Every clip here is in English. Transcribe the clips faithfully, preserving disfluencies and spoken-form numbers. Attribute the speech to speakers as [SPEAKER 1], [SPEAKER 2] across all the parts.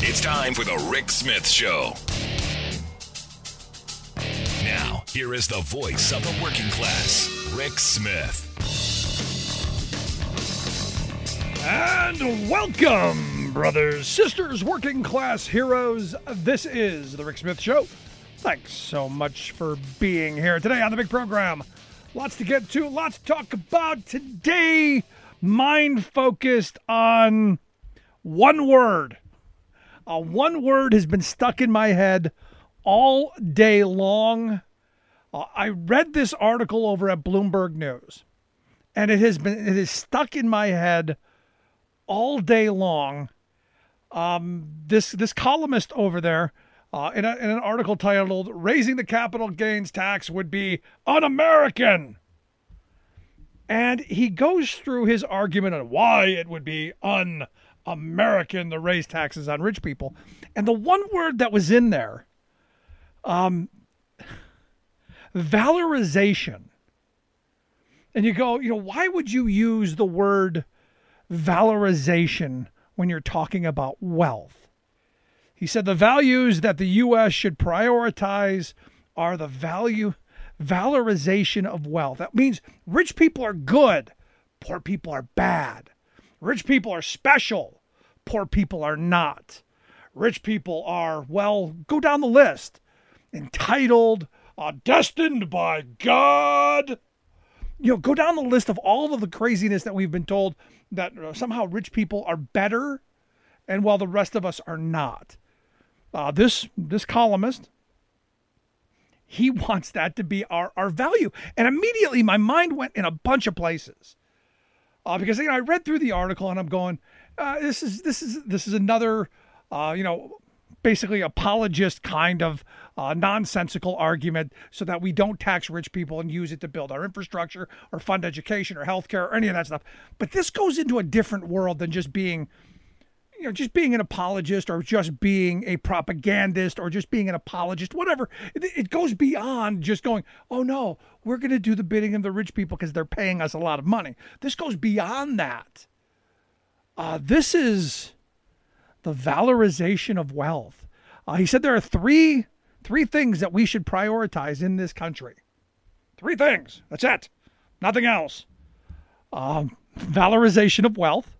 [SPEAKER 1] It's time for the Rick Smith Show. Now, here is the voice of the working class, Rick Smith.
[SPEAKER 2] And welcome, brothers, sisters, working class heroes. This is the Rick Smith Show. Thanks so much for being here today on the big program. Lots to get to, lots to talk about today. Mind focused on one word. Uh, one word has been stuck in my head all day long. Uh, I read this article over at Bloomberg News, and it has been it is stuck in my head all day long. Um, this this columnist over there, uh, in, a, in an article titled "Raising the Capital Gains Tax Would Be Un-American," and he goes through his argument on why it would be un-American to raise taxes on rich people, and the one word that was in there, um, valorization. And you go, you know, why would you use the word valorization when you're talking about wealth? He said the values that the U S should prioritize are the value valorization of wealth. That means rich people are good, poor people are bad. Rich people are special, poor people are not. Rich people are, well, go down the list. Entitled, uh, destined by God. You know, go down the list of all of the craziness that we've been told that uh, somehow rich people are better, and while the rest of us are not. Uh, this this columnist, he wants that to be our, our value. And immediately my mind went in a bunch of places. Uh, because you know, I read through the article and I'm going, uh, this is this is this is another, uh, you know, basically apologist kind of uh, nonsensical argument so that we don't tax rich people and use it to build our infrastructure or fund education or healthcare or any of that stuff. But this goes into a different world than just being, you know, just being an apologist or just being a propagandist or just being an apologist, whatever. It, it goes beyond just going, oh no, we're going to do the bidding of the rich people because they're paying us a lot of money. This goes beyond that. Uh, this is the valorization of wealth. Uh, he said there are three three things that we should prioritize in this country. Three things. That's it. Nothing else. Um, valorization of wealth.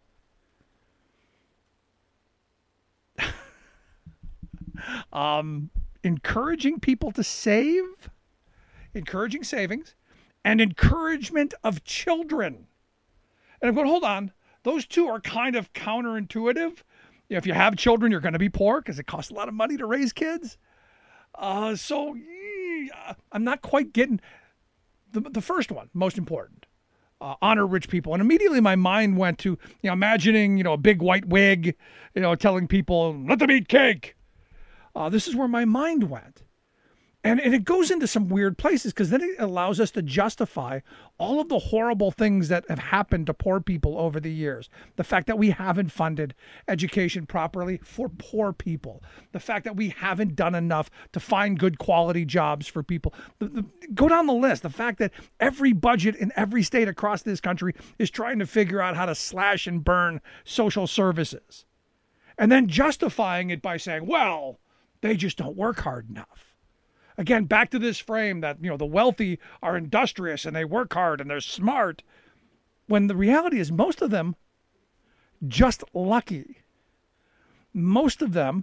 [SPEAKER 2] um, encouraging people to save. Encouraging savings. And encouragement of children. And I'm going, hold on. Those two are kind of counterintuitive. If you have children, you're going to be poor because it costs a lot of money to raise kids. Uh, so yeah, I'm not quite getting the the first one, most important. Uh, honor rich people. And immediately my mind went to, you know, imagining, you know, a big white wig, you know, telling people, let them eat cake. Uh, this is where my mind went. And, and it goes into some weird places because then it allows us to justify all of the horrible things that have happened to poor people over the years. The fact that we haven't funded education properly for poor people. The fact that we haven't done enough to find good quality jobs for people. The, the, go down the list. The fact that every budget in every state across this country is trying to figure out how to slash and burn social services. And then justifying it by saying, well, they just don't work hard enough. Again, back to this frame that, you know, the wealthy are industrious and they work hard and they're smart, when the reality is most of them just lucky. Most of them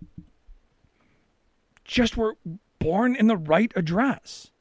[SPEAKER 2] just were born in the right address.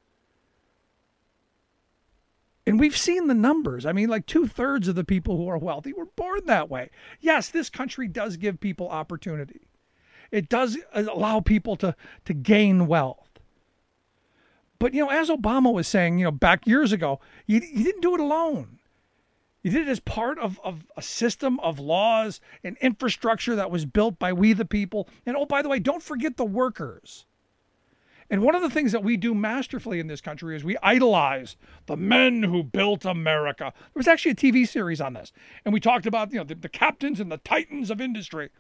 [SPEAKER 2] And we've seen the numbers. I mean, like two-thirds of the people who are wealthy were born that way. Yes, this country does give people opportunity. It does allow people to, to gain wealth. But, you know, as Obama was saying, you know, back years ago, you, you didn't do it alone. You did it as part of, of a system of laws and infrastructure that was built by we the people. And, oh, by the way, don't forget the workers. And one of the things that we do masterfully in this country is we idolize the men who built America. There was actually a T V series on this. And we talked about, you know, the, the captains and the titans of industry.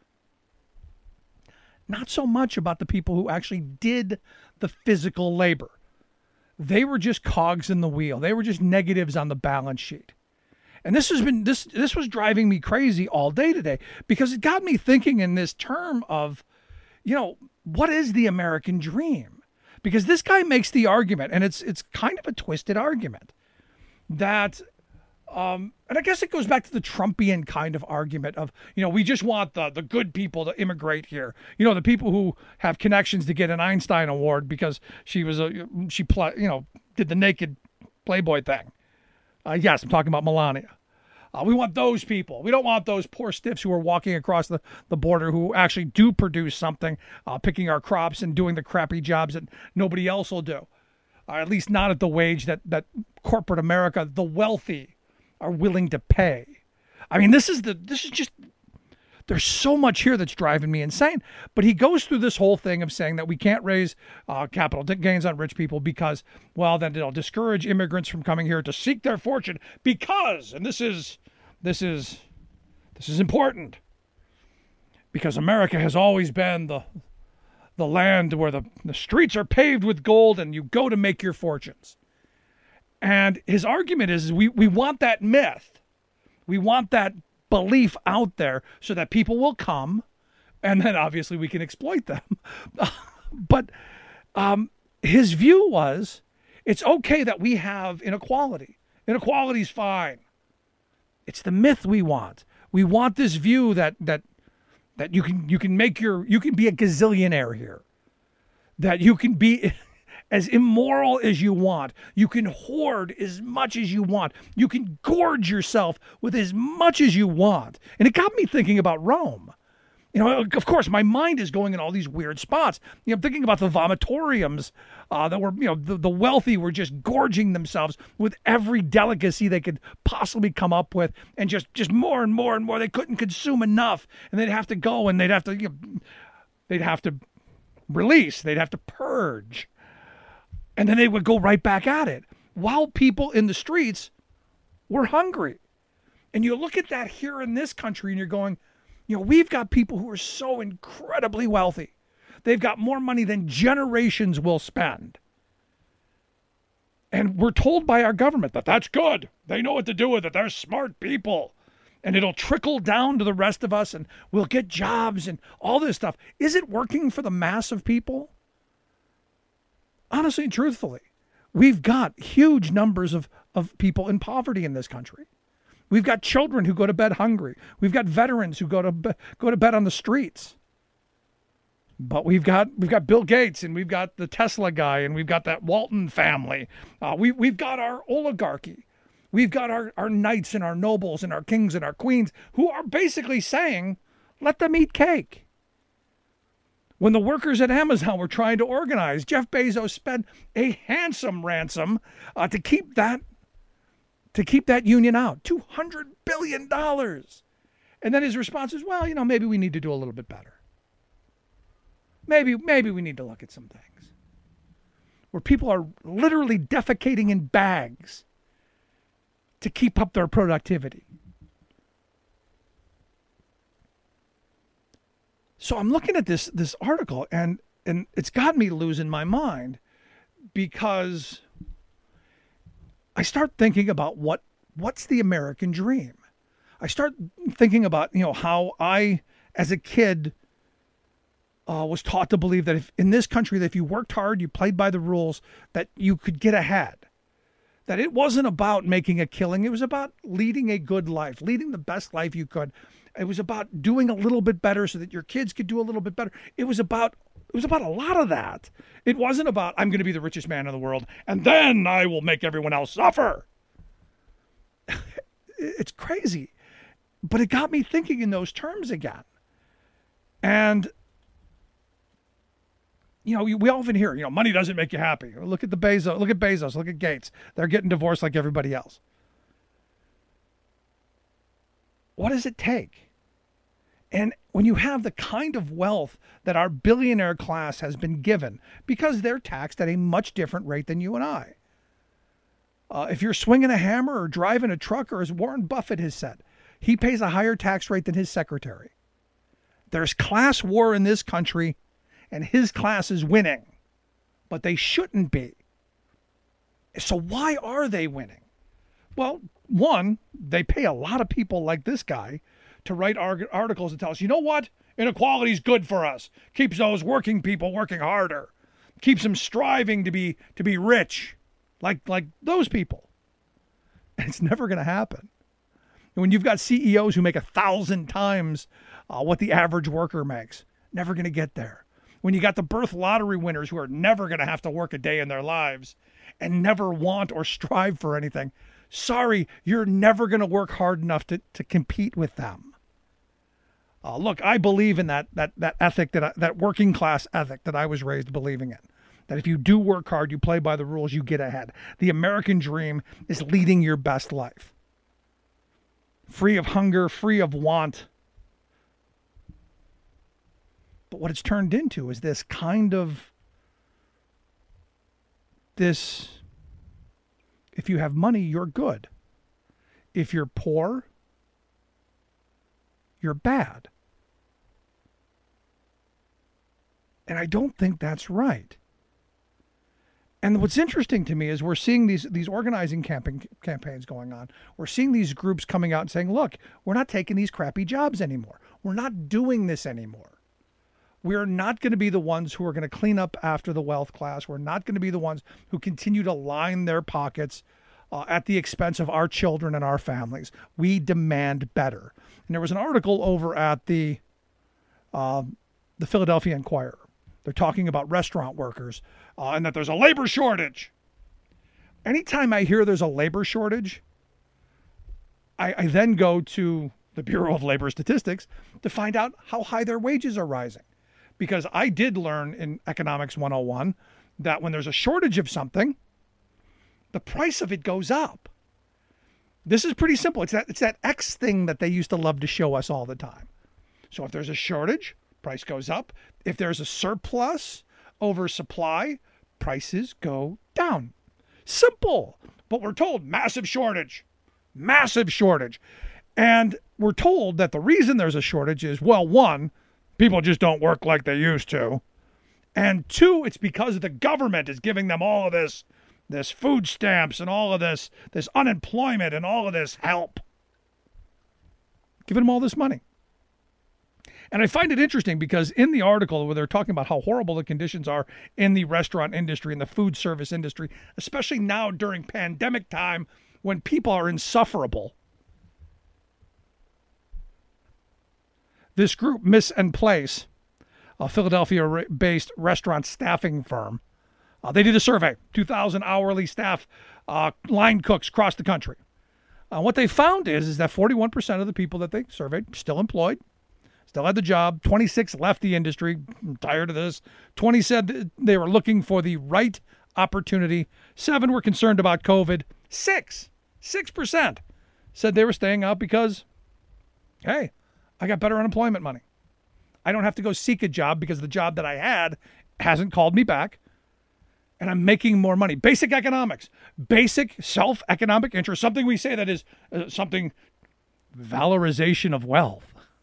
[SPEAKER 2] Not so much about the people who actually did the physical labor. They were just cogs in the wheel. They were just negatives on the balance sheet. And this has been this this was driving me crazy all day today because it got me thinking in this term of, you know, what is the American dream? Because this guy makes the argument, and it's it's kind of a twisted argument, that um, and I guess it goes back to the Trumpian kind of argument of, you know, we just want the the good people to immigrate here. You know, the people who have connections to get an Einstein Award because she was a she pl- you know did the naked Playboy thing. Uh, yes, I'm talking about Melania. Uh, we want those people. We don't want those poor stiffs who are walking across the, the border who actually do produce something, uh, picking our crops and doing the crappy jobs that nobody else will do. Uh, at least not at the wage that, that corporate America, the wealthy, are willing to pay. I mean, this is the this is just, there's so much here that's driving me insane. But he goes through this whole thing of saying that we can't raise uh, capital gains on rich people because, well, then it'll discourage immigrants from coming here to seek their fortune because, and this is, this is, this is important, because America has always been the, the land where the, the streets are paved with gold and you go to make your fortunes. And his argument is, is we, we want that myth. We want that belief out there so that people will come, and then obviously we can exploit them. But um, his view was, it's okay that we have inequality. Inequality is fine. It's the myth we want. We want this view that that that you can you can make your you can be a gazillionaire here, that you can be as immoral as you want. You can hoard as much as you want. You can gorge yourself with as much as you want. And it got me thinking about Rome. You know, of course, my mind is going in all these weird spots. You know, I'm thinking about the vomitoriums uh, that were, you know, the, the wealthy were just gorging themselves with every delicacy they could possibly come up with, and just, just more and more and more. They couldn't consume enough, and they'd have to go and they'd have to, you know, they'd have to release, they'd have to purge. And then they would go right back at it while people in the streets were hungry. And you look at that here in this country and you're going, you know, we've got people who are so incredibly wealthy. They've got more money than generations will spend. And we're told by our government that that's good. They know what to do with it. They're smart people. And it'll trickle down to the rest of us and we'll get jobs and all this stuff. Is it working for the mass of people? Honestly and truthfully, we've got huge numbers of, of people in poverty in this country. We've got children who go to bed hungry. We've got veterans who go to be, go to bed on the streets. But we've got we've got Bill Gates, and we've got the Tesla guy, and we've got that Walton family. Uh, we we've got our oligarchy. We've got our, our knights and our nobles and our kings and our queens who are basically saying, let them eat cake. When the workers at Amazon were trying to organize, Jeff Bezos spent a handsome ransom uh, to keep that to keep that union out, two hundred billion dollars. And then his response is, well, you know, maybe we need to do a little bit better. Maybe, maybe we need to look at some things where people are literally defecating in bags to keep up their productivity. So I'm looking at this this article, and and it's got me losing my mind, because I start thinking about what what's the American dream. I start thinking about, you know, how I, as a kid, uh, was taught to believe that if in this country, that if you worked hard, you played by the rules, that you could get ahead. That it wasn't about making a killing. It was about leading a good life, leading the best life you could. It was about doing a little bit better so that your kids could do a little bit better. It was about it was about a lot of that. It wasn't about, I'm going to be the richest man in the world and then I will make everyone else suffer. It's crazy. But it got me thinking in those terms again. And, you know, we often hear, you know, money doesn't make you happy. Look at the Bezos, look at Bezos, look at Gates. They're getting divorced like everybody else. What does it take? And when you have the kind of wealth that our billionaire class has been given, because they're taxed at a much different rate than you and I. Uh, if you're swinging a hammer or driving a truck, or as Warren Buffett has said, he pays a higher tax rate than his secretary. There's class war in this country, and his class is winning, but they shouldn't be. So why are they winning? Well, one, they pay a lot of people like this guy to write articles that tell us, you know what? Inequality is good for us. Keeps those working people working harder. Keeps them striving to be to be rich, like like those people. It's never going to happen. And when you've got C E Os who make a thousand times uh, what the average worker makes, never going to get there. When you got the birth lottery winners who are never going to have to work a day in their lives and never want or strive for anything, sorry, you're never going to work hard enough to, to compete with them. Uh, look, I believe in that that that ethic, that I, that working class ethic that I was raised believing in. That if you do work hard, you play by the rules, you get ahead. The American dream is leading your best life. Free of hunger, free of want. But what it's turned into is this kind of, this, if you have money, you're good. If you're poor, you're bad. And I don't think that's right. And what's interesting to me is we're seeing these these organizing campaign, campaigns going on. We're seeing these groups coming out and saying, look, we're not taking these crappy jobs anymore. We're not doing this anymore. We're not going to be the ones who are going to clean up after the wealth class. We're not going to be the ones who continue to line their pockets uh, at the expense of our children and our families. We demand better. And there was an article over at the uh, the Philadelphia Inquirer. They're talking about restaurant workers uh, and that there's a labor shortage. Anytime I hear there's a labor shortage, I, I then go to the Bureau of Labor Statistics to find out how high their wages are rising. Because I did learn in Economics one oh one that when there's a shortage of something, the price of it goes up. This is pretty simple. It's that, it's that X thing that they used to love to show us all the time. So if there's a shortage, price goes up. If there's a surplus over supply, prices go down. Simple. But we're told massive shortage, massive shortage. And we're told that the reason there's a shortage is, well, one, people just don't work like they used to. And two, it's because the government is giving them all of this, this food stamps and all of this, this unemployment and all of this help. Giving them all this money. And I find it interesting because in the article where they're talking about how horrible the conditions are in the restaurant industry and the food service industry, especially now during pandemic time when people are insufferable, this group, Miss and Place, a Philadelphia-based restaurant staffing firm, uh, they did a survey, two thousand hourly staff uh, line cooks across the country. Uh, what they found is, is that forty-one percent of the people that they surveyed still employed. Still had the job. twenty-six left the industry. I'm tired of this. twenty said they were looking for the right opportunity. Seven were concerned about COVID. Six, six percent said they were staying out because, hey, I got better unemployment money. I don't have to go seek a job because the job that I had hasn't called me back. And I'm making more money. Basic economics. Basic self-economic interest. Something we say that is uh, something valorization of wealth.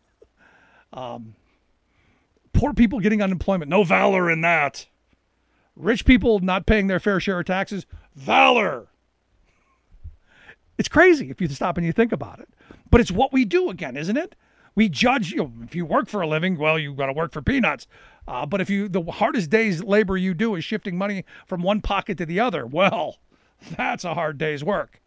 [SPEAKER 2] Um, poor people getting unemployment, no valor in that. Rich people not paying their fair share of taxes, valor. It's crazy if you stop and you think about it. But it's what we do again, isn't it? We judge, you know, if you work for a living, well, you've got to work for peanuts. Uh, but if you, the hardest day's labor you do is shifting money from one pocket to the other, well, that's a hard day's work.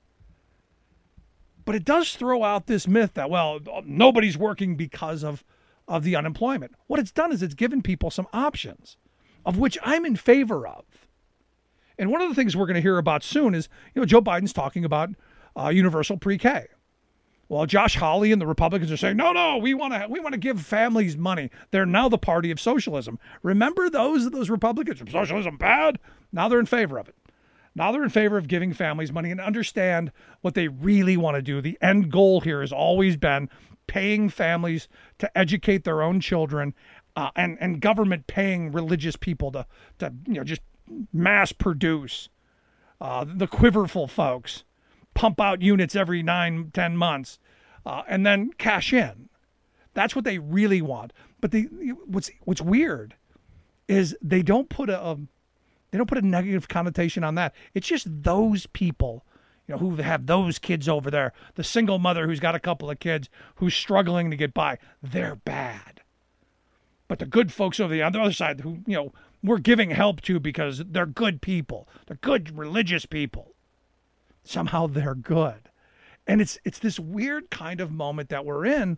[SPEAKER 2] But it does throw out this myth that, well, nobody's working because of of the unemployment. What it's done is it's given people some options, of which I'm in favor of. And one of the things we're going to hear about soon is, you know, Joe Biden's talking about uh, universal pre-K. Well, Josh Hawley and the Republicans are saying, no, no, we want to we want to give families money. They're now the party of socialism. Remember those those Republicans? Socialism bad? Now they're in favor of it. Now they're in favor of giving families money and understand what they really want to do. The end goal here has always been paying families to educate their own children, uh, and and government paying religious people to to you know just mass produce uh, the quiverful folks, pump out units every nine ten months, uh, and then cash in. That's what they really want. But the what's what's weird is they don't put a um, they don't put a negative connotation on that. It's just those people you know, who have those kids over there, the single mother who's got a couple of kids who's struggling to get by, they're bad. But the good folks over the, on the other side who, you know, we're giving help to because they're good people. They're good religious people. Somehow they're good. And it's it's this weird kind of moment that we're in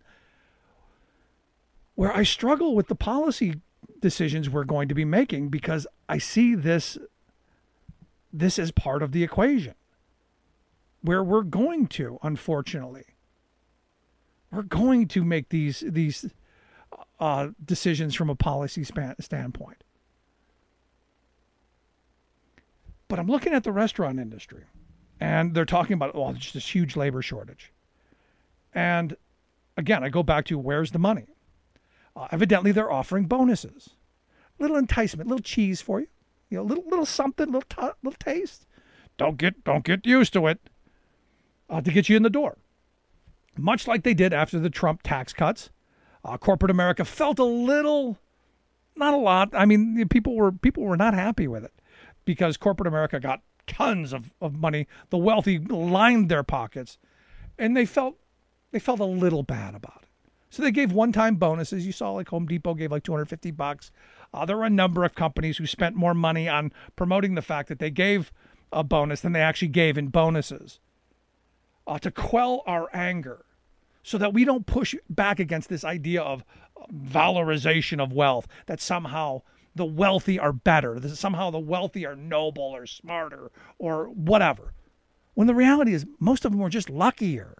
[SPEAKER 2] where I struggle with the policy decisions we're going to be making because I see this this as part of the equation where we're going to, unfortunately, we're going to make these these uh, decisions from a policy span, standpoint. But I'm looking at the restaurant industry, and they're talking about, oh, just this huge labor shortage. And again, I go back to where's the money? Uh, evidently, they're offering bonuses, little enticement, little cheese for you, you know, little little something, little t- little taste. Don't get don't get used to it. Uh, to get you in the door. Much like they did after the Trump tax cuts, uh, corporate America felt a little, not a lot. I mean, people were people were not happy with it because corporate America got tons of, of money. The wealthy lined their pockets, and they felt they felt a little bad about it. So they gave one-time bonuses. You saw like Home Depot gave like two hundred fifty bucks. Uh, there were a number of companies who spent more money on promoting the fact that they gave a bonus than they actually gave in bonuses. Uh, to quell our anger so that we don't push back against this idea of valorization of wealth, that somehow the wealthy are better, that somehow the wealthy are noble or smarter or whatever. When the reality is most of them were just luckier.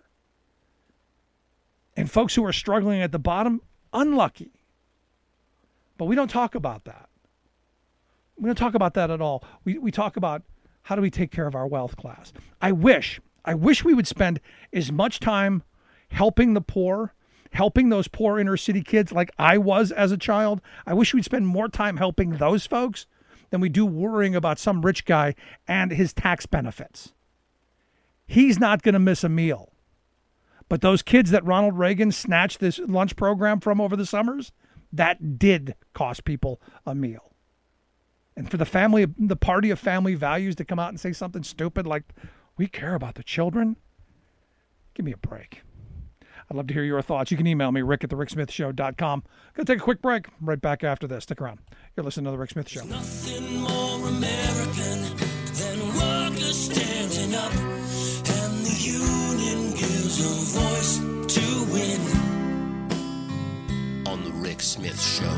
[SPEAKER 2] And folks who are struggling at the bottom, unlucky. But we don't talk about that. We don't talk about that at all. We we talk about how do we take care of our wealth class. I wish I wish we would spend as much time helping the poor, helping those poor inner city kids like I was as a child. I wish we'd spend more time helping those folks than we do worrying about some rich guy and his tax benefits. He's not going to miss a meal. But those kids that Ronald Reagan snatched this lunch program from over the summers, that did cost people a meal. And for the family, the party of family values to come out and say something stupid like, we care about the children. Give me a break. I'd love to hear your thoughts. You can email me, rick at the rick smith show dot com. Going to take a quick break. I'm right back after this. Stick around. You're listening to The Rick Smith Show.
[SPEAKER 3] Nothing more American than workers standing up, and the union gives a voice to win. On The Rick Smith Show.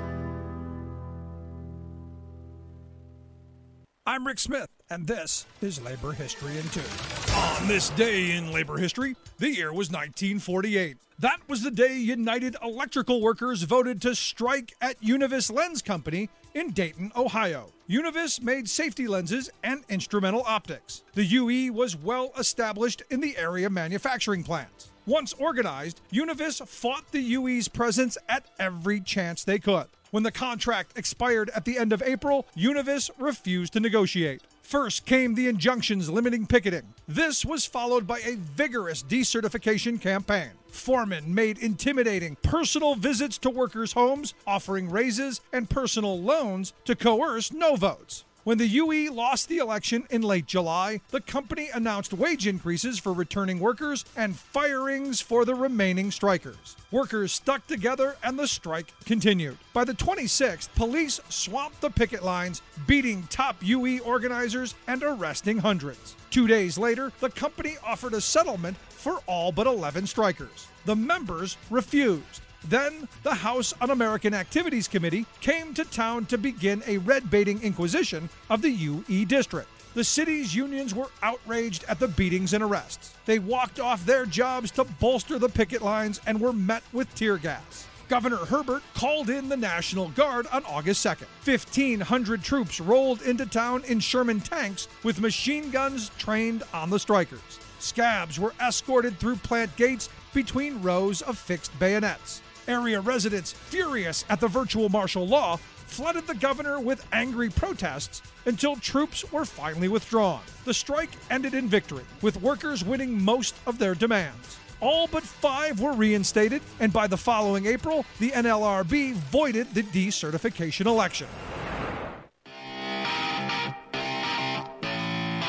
[SPEAKER 2] I'm Rick Smith, and this is Labor History in Two. On this day in labor history, the year was nineteen forty-eight. That was the day United Electrical Workers voted to strike at Univis Lens Company in Dayton, Ohio. Univis made safety lenses and instrumental optics. The U E was well established in the area manufacturing plants. Once organized, Univis fought the U E's presence at every chance they could. When the contract expired at the end of April, Univis refused to negotiate. First came the injunctions limiting picketing. This was followed by a vigorous decertification campaign. Foremen made intimidating personal visits to workers' homes, offering raises and personal loans to coerce no votes. When the U E lost the election in late July, the company announced wage increases for returning workers and firings for the remaining strikers. Workers stuck together and the strike continued. By the twenty-sixth, police swamped the picket lines, beating top U E organizers and arresting hundreds. Two days later, the company offered a settlement for all but eleven strikers. The members refused. Then, the House Un-American Activities Committee came to town to begin a red-baiting inquisition of the U E district. The city's unions were outraged at the beatings and arrests. They walked off their jobs to bolster the picket lines and were met with tear gas. Governor Herbert called in the National Guard on August second. fifteen hundred troops rolled into town in Sherman tanks with machine guns trained on the strikers. Scabs were escorted through plant gates between rows of fixed bayonets. Area residents, furious at the virtual martial law, flooded the governor with angry protests until troops were finally withdrawn. The strike ended in victory, with workers winning most of their demands. All but five were reinstated, and by the following April, the N L R B voided the decertification election.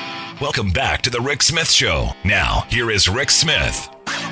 [SPEAKER 1] Welcome back to the Rick Smith Show. Now, here is Rick Smith.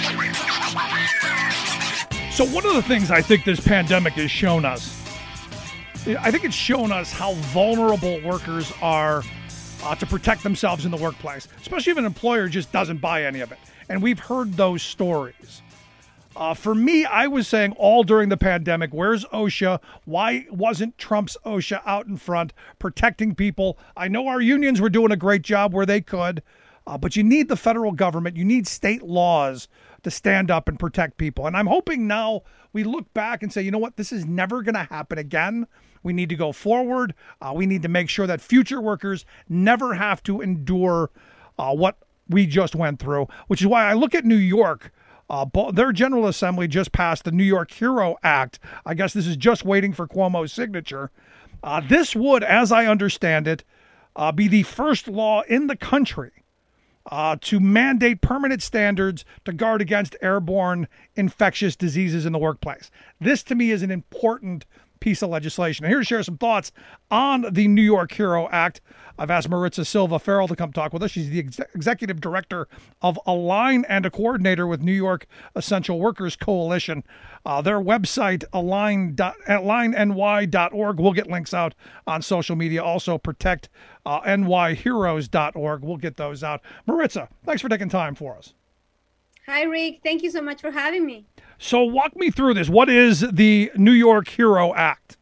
[SPEAKER 2] So one of the things I think this pandemic has shown us, I think it's shown us how vulnerable workers are uh, to protect themselves in the workplace, especially if an employer just doesn't buy any of it. And we've heard those stories. Uh, for me, I was saying all during the pandemic, where's OSHA? Why wasn't Trump's OSHA out in front protecting people? I know our unions were doing a great job where they could, uh, but you need the federal government. You need state laws to stand up and protect people. And I'm hoping now we look back and say, you know what, this is never going to happen again. We need to go forward. Uh, we need to make sure that future workers never have to endure uh, what we just went through, which is why I look at New York. Uh, their General Assembly just passed the New York HERO Act. I guess this is just waiting for Cuomo's signature. Uh, this would, as I understand it, uh, be the first law in the country uh, to mandate permanent standards to guard against airborne infectious diseases in the workplace. This, to me, is an important piece of legislation. And here to share some thoughts on the New York HERO Act, I've asked Maritza Silva Farrell to come talk with us. She's the ex- executive director of Align and a coordinator with New York Essential Workers Coalition. Uh, their website, align n y dot org. We'll get links out on social media. Also, protect n y heroes dot org. We'll get those out. Maritza, thanks for taking time for us.
[SPEAKER 4] Hi, Rick. Thank you so much for having me.
[SPEAKER 2] So walk me through this. What is the New York HERO Act?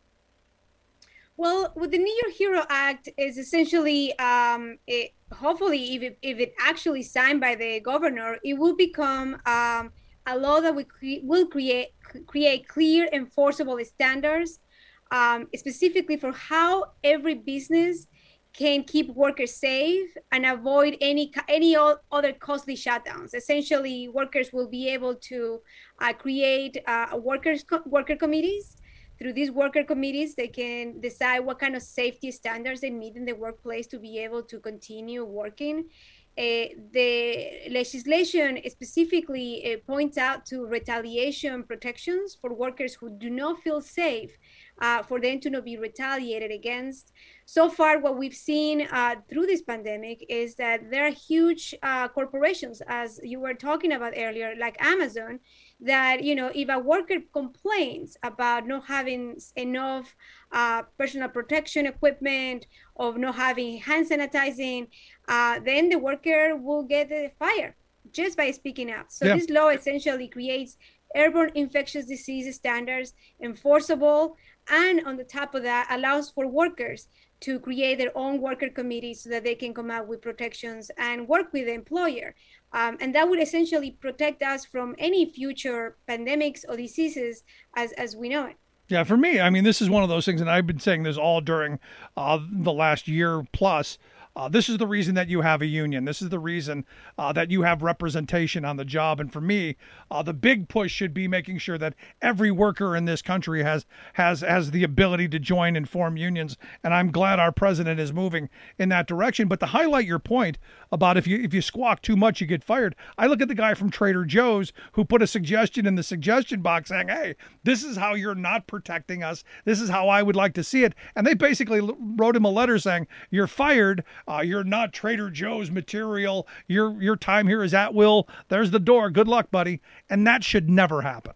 [SPEAKER 4] Well, with the New York HERO Act is essentially, um, it, hopefully, if it, if it actually signed by the governor, it will become um, a law that will, cre- will create create clear, enforceable standards, um, specifically for how every business can keep workers safe and avoid any any other costly shutdowns. Essentially, workers will be able to uh, create uh, workers co- worker committees. Through these worker committees, they can decide what kind of safety standards they need in the workplace to be able to continue working. Uh, the legislation specifically uh, points out to retaliation protections for workers who do not feel safe, uh, for them to not be retaliated against. So far, what we've seen uh, through this pandemic is that there are huge uh, corporations, as you were talking about earlier, like Amazon, that, you know, if a worker complains about not having enough uh, personal protection equipment, of not having hand sanitizing, uh, then the worker will get uh, fired just by speaking out. So yeah. This law essentially creates airborne infectious disease standards, enforceable, and on the top of that, allows for workers to create their own worker committees so that they can come out with protections and work with the employer. Um, and that would essentially protect us from any future pandemics or diseases as, as we know it.
[SPEAKER 2] Yeah, for me, I mean, this is one of those things, and I've been saying this all during uh, the last year plus. Uh, this is the reason that you have a union. This is the reason uh, that you have representation on the job. And for me, uh, the big push should be making sure that every worker in this country has has has the ability to join and form unions. And I'm glad our president is moving in that direction. But to highlight your point about if you if you squawk too much, you get fired. I look at the guy from Trader Joe's who put a suggestion in the suggestion box saying, hey, this is how you're not protecting us. This is how I would like to see it. And they basically wrote him a letter saying, you're fired. Uh, you're not Trader Joe's material. Your your time here is at will. There's the door. Good luck, buddy. And that should never happen.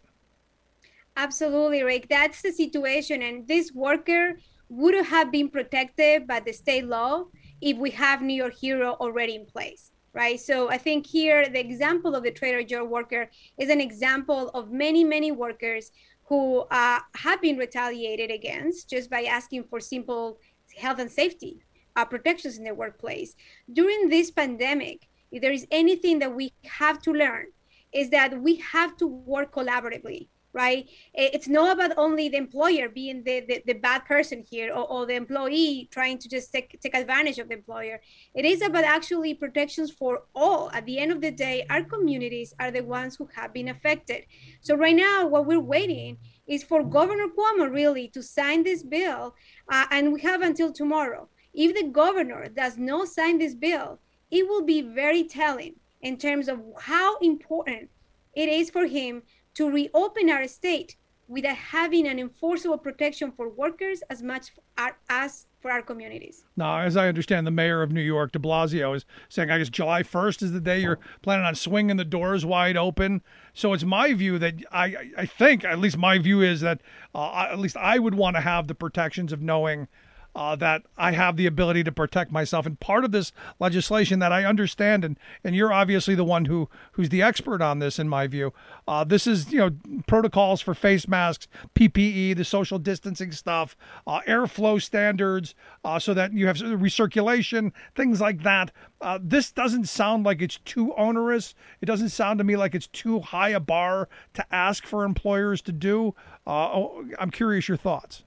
[SPEAKER 4] Absolutely, Rick. That's the situation. And this worker would have been protected by the state law if we have New York HERO already in place, right? So I think here the example of the Trader Joe worker is an example of many, many workers who uh, have been retaliated against just by asking for simple health and safety Uh, protections in the workplace. During this pandemic, if there is anything that we have to learn, is that we have to work collaboratively, right? It's not about only the employer being the, the, the bad person here, or, or the employee trying to just take, take advantage of the employer. It is about actually protections for all. At the end of the day, our communities are the ones who have been affected. So right now, what we're waiting is for Governor Cuomo really to sign this bill, uh, and we have until tomorrow. If the governor does not sign this bill, it will be very telling in terms of how important it is for him to reopen our state without having an enforceable protection for workers as much for, as for our communities.
[SPEAKER 2] Now, as I understand, the mayor of New York, de Blasio, is saying, I guess July first is the day you're planning on swinging the doors wide open. So it's my view that I, I think, at least my view is that uh, at least I would want to have the protections of knowing Uh, that I have the ability to protect myself. And part of this legislation that I understand, and, and you're obviously the one who who's the expert on this, in my view, uh, this is, you know, protocols for face masks, P P E, the social distancing stuff, uh, airflow standards, uh, so that you have recirculation, things like that. Uh, this doesn't sound like it's too onerous. It doesn't sound to me like it's too high a bar to ask for employers to do. Uh, oh, I'm curious your thoughts.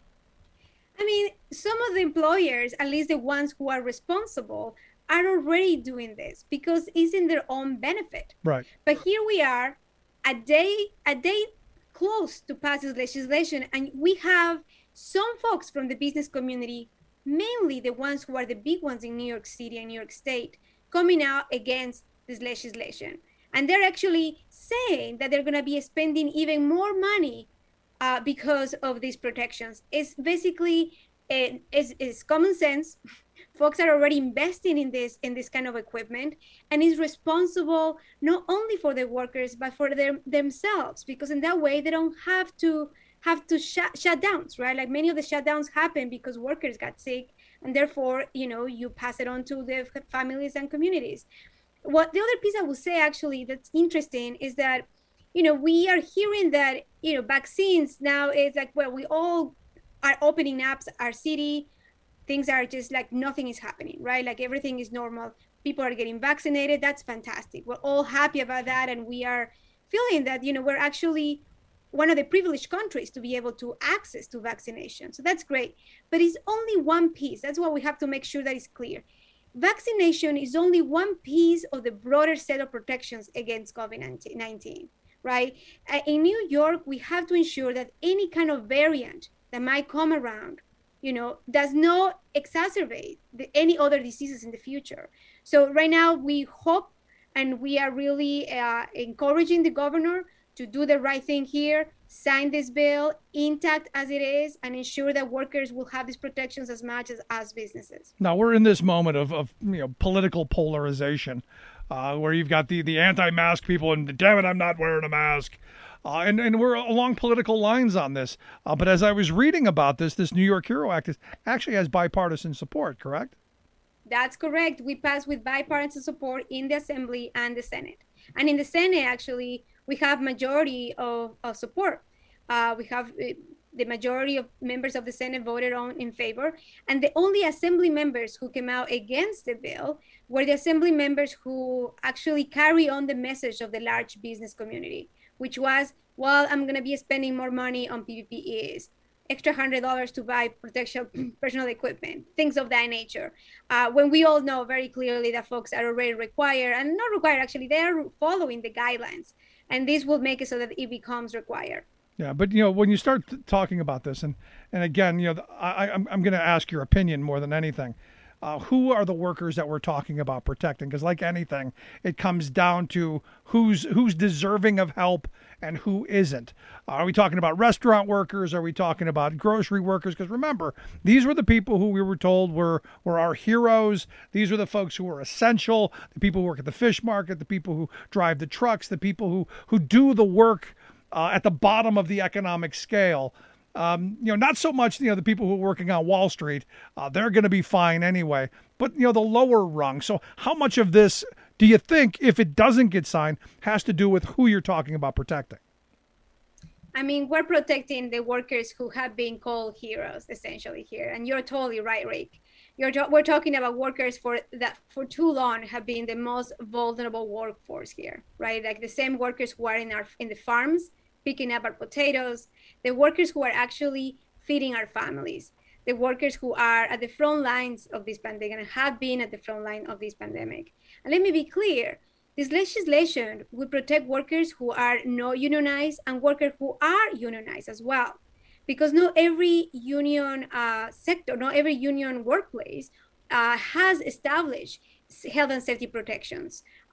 [SPEAKER 4] I mean, some of the employers, at least the ones who are responsible, are already doing this because it's in their own benefit.
[SPEAKER 2] Right.
[SPEAKER 4] But here we are, a day, a day close to pass this legislation, and we have some folks from the business community, mainly the ones who are the big ones in New York City and New York State, coming out against this legislation. And they're actually saying that they're going to be spending even more money Uh, because of these protections. It's basically uh, it's, it's common sense. Folks are already investing in this in this kind of equipment, and is responsible not only for the workers but for them themselves, because in that way they don't have to have to shut shutdowns, right? Like many of the shutdowns happen because workers got sick, and therefore, you know, you pass it on to the families and communities. What the other piece I will say actually that's interesting is that, you know, we are hearing that, you know, vaccines now is like, well, we all are opening up our city. Things are just like nothing is happening, right? Like everything is normal. People are getting vaccinated. That's fantastic. We're all happy about that. And we are feeling that, you know, we're actually one of the privileged countries to be able to access to vaccination. So that's great. But it's only one piece. That's why we have to make sure that it's clear. Vaccination is only one piece of the broader set of protections against COVID nineteen. Right? Uh, in New York, we have to ensure that any kind of variant that might come around, you know, does not exacerbate the, any other diseases in the future. So right now, we hope and we are really uh, encouraging the governor to do the right thing here, sign this bill intact as it is, and ensure that workers will have these protections as much as, as businesses.
[SPEAKER 2] Now, we're in this moment of, of you know, political polarization. Uh, where you've got the, the anti-mask people and, damn it, I'm not wearing a mask. Uh, and, and we're along political lines on this. Uh, but as I was reading about this, this New York Hero Act is, actually has bipartisan support, correct?
[SPEAKER 4] That's correct. We passed with bipartisan support in the Assembly and the Senate. And in the Senate, actually, we have majority of, of support. Uh, we have uh, the majority of members of the Senate voted on in favor. And the only Assembly members who came out against the bill were the Assembly members who actually carry on the message of the large business community, which was, well, I'm going to be spending more money on P P P Es, extra one hundred dollars to buy protection personal equipment, things of that nature. Uh, when we all know very clearly that folks are already required, and not required, actually, they are following the guidelines. And this will make it so that it becomes required.
[SPEAKER 2] Yeah, but, you know, when you start t- talking about this, and, and again, you know, I, I'm, I'm going to ask your opinion more than anything. Uh, who are the workers that we're talking about protecting? Because like anything, it comes down to who's who's deserving of help and who isn't. Are we talking about restaurant workers? Are we talking about grocery workers? Because remember, these were the people who we were told were, were our heroes. These were the folks who were essential, the people who work at the fish market, the people who drive the trucks, the people who, who do the work uh, at the bottom of the economic scale. Um, you know, not so much, you know, the people who are working on Wall Street, uh, they're going to be fine anyway, but, you know, the lower rung. So how much of this do you think, if it doesn't get signed, has to do with who you're talking about protecting?
[SPEAKER 4] I mean, we're protecting the workers who have been called heroes, essentially, here. And you're totally right, Rick. You're we're talking about workers for that for too long have been the most vulnerable workforce here, right? Like the same workers who are in our in the farms, picking up our potatoes, the workers who are actually feeding our families, the workers who are at the front lines of this pandemic and have been at the front line of this pandemic. And let me be clear, this legislation will protect workers who are not unionized and workers who are unionized as well. Because not every union uh, sector, not every union workplace uh, has established health and safety protections.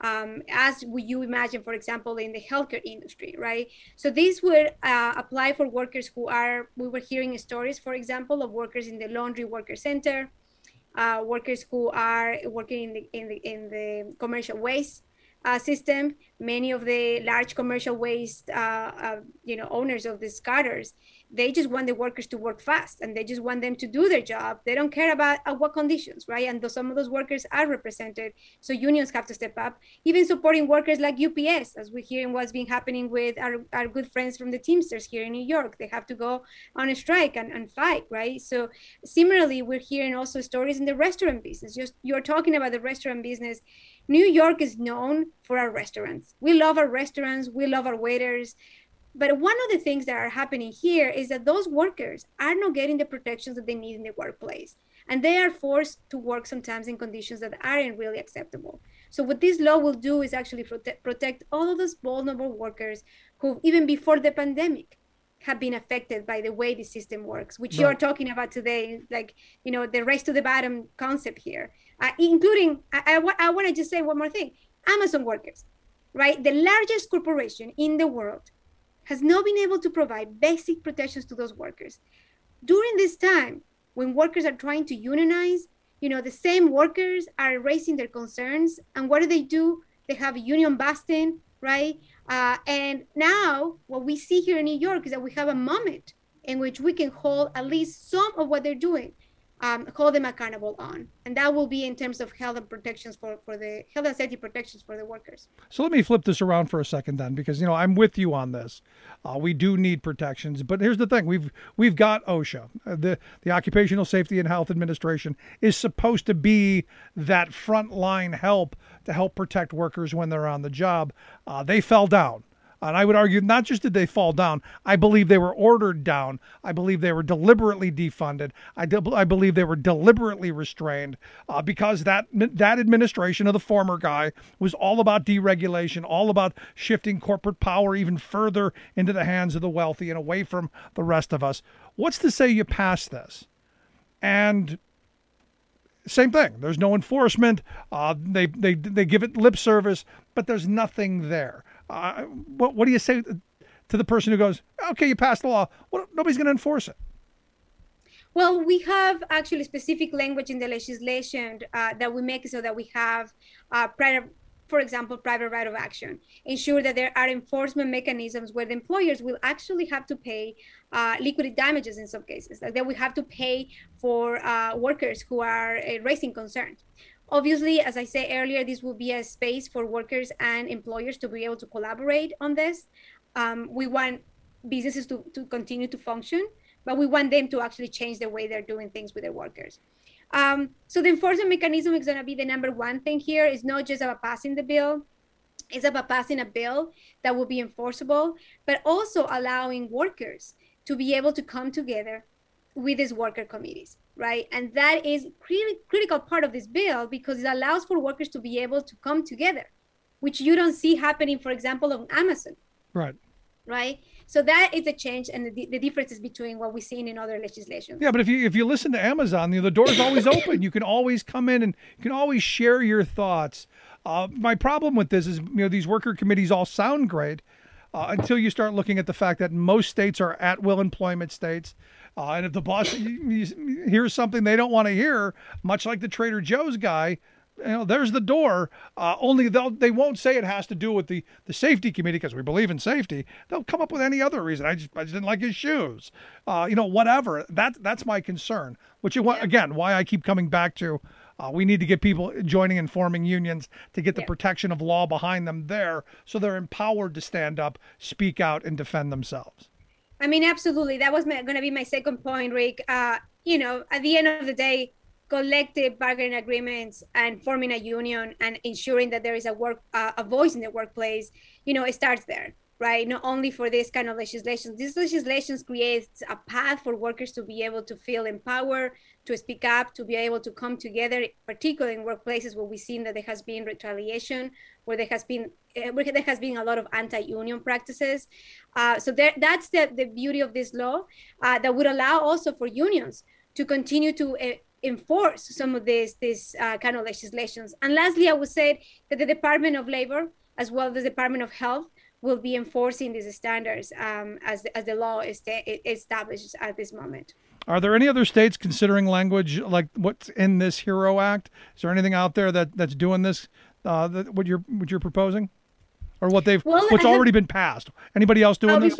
[SPEAKER 4] um, as would you imagine, for example, in the healthcare industry, right? So this would uh, apply for workers who are, we were hearing stories, for example, of workers in the laundry worker center, uh, workers who are working in the, in the, in the commercial waste uh, system. Many of the large commercial waste, uh, uh, you know, owners of these cutters, they just want the workers to work fast and they just want them to do their job. They don't care about uh, what conditions, right? And some of those workers are represented. So unions have to step up, even supporting workers like U P S, as we're hearing what's been happening with our, our good friends from the Teamsters here in New York. They have to go on a strike and, and fight, right? So similarly, we're hearing also stories in the restaurant business. Just you're talking about the restaurant business. New York is known for our restaurants. We love our restaurants. We love our waiters. But one of the things that are happening here is that those workers are not getting the protections that they need in the workplace. And they are forced to work sometimes in conditions that aren't really acceptable. So what this law will do is actually prote- protect all of those vulnerable workers who, even before the pandemic, have been affected by the way the system works, which right. You're talking about today, like, you know, the race to the bottom concept here, uh, including, I, I, w- I want to just say one more thing, Amazon workers, right? The largest corporation in the world has not been able to provide basic protections to those workers. During this time, when workers are trying to unionize, you know, the same workers are raising their concerns. And what do they do? They have union busting, right? Uh, and now what we see here in New York is that we have a moment in which we can hold at least some of what they're doing, um, hold them accountable on. And that will be in terms of health and protections for, for the health and safety protections for the workers.
[SPEAKER 2] So let me flip this around for a second then, because, you know, I'm with you on this. Uh, we do need protections, but here's the thing. We've we've got OSHA. Uh, the, the Occupational Safety and Health Administration is supposed to be that frontline help to help protect workers when they're on the job. Uh, they fell down. And I would argue not just did they fall down, I believe they were ordered down. I believe they were deliberately defunded. I, de- I believe they were deliberately restrained uh, because that that administration of the former guy was all about deregulation, all about shifting corporate power even further into the hands of the wealthy and away from the rest of us. What's to say you pass this? And same thing. There's no enforcement. Uh, they, they, they give it lip service, but there's nothing there. Uh, what, what do you say to the person who goes, okay, you passed the law, well, nobody's going to enforce it?
[SPEAKER 4] Well, we have actually specific language in the legislation uh, that we make so that we have, uh, private, for example, private right of action, ensure that there are enforcement mechanisms where the employers will actually have to pay uh, liquidated damages in some cases, like they will have to pay for uh, workers who are uh, raising concerns. Obviously, as I said earlier, this will be a space for workers and employers to be able to collaborate on this. Um, we want businesses to, to continue to function, but we want them to actually change the way they're doing things with their workers. Um, so the enforcement mechanism is going to be the number one thing here. It's not just about passing the bill. It's about passing a bill that will be enforceable, but also allowing workers to be able to come together with these worker committees, right? And that is a really critical part of this bill because it allows for workers to be able to come together, which you don't see happening, for example, on Amazon.
[SPEAKER 2] Right.
[SPEAKER 4] Right. So that is a change and the, the differences between what we've seen in other legislation.
[SPEAKER 2] Yeah, but if you if you listen to Amazon, you know, the door's always open. You can always come in and you can always share your thoughts. Uh, my problem with this is, you know, these worker committees all sound great uh, until you start looking at the fact that most states are at-will employment states. Uh, and if the boss hears something they don't want to hear, much like the Trader Joe's guy, you know, there's the door. Uh, only they'll they won't say it has to do with the, the safety committee because we believe in safety. They'll come up with any other reason. I just I just didn't like his shoes. Uh, you know, whatever. That that's my concern. Which is, again, why I keep coming back to. Uh, we need to get people joining and forming unions to get the yeah. protection of law behind them there, so they're empowered to stand up, speak out, and defend themselves.
[SPEAKER 4] I mean, absolutely. That was going to be my second point, Rick. Uh, you know, at the end of the day, collective bargaining agreements and forming a union and ensuring that there is a work uh, a voice in the workplace, you know, it starts there, right? Not only for this kind of legislation. This legislation creates a path for workers to be able to feel empowered, to speak up, to be able to come together, particularly in workplaces where we've seen that there has been retaliation, where there has been where there has been a lot of anti-union practices. Uh, so there, that's the, the beauty of this law uh, that would allow also for unions to continue to uh, enforce some of these these uh, kind of legislations. And lastly, I would say that the Department of Labor, as well as the Department of Health, will be enforcing these standards um, as, the, as the law is established at this moment.
[SPEAKER 2] Are there any other states considering language like what's in this HERO Act? Is there anything out there that, that's doing this, uh, that, what you're what you're proposing? Or what they've
[SPEAKER 4] well,
[SPEAKER 2] what's already been passed? Anybody else doing this?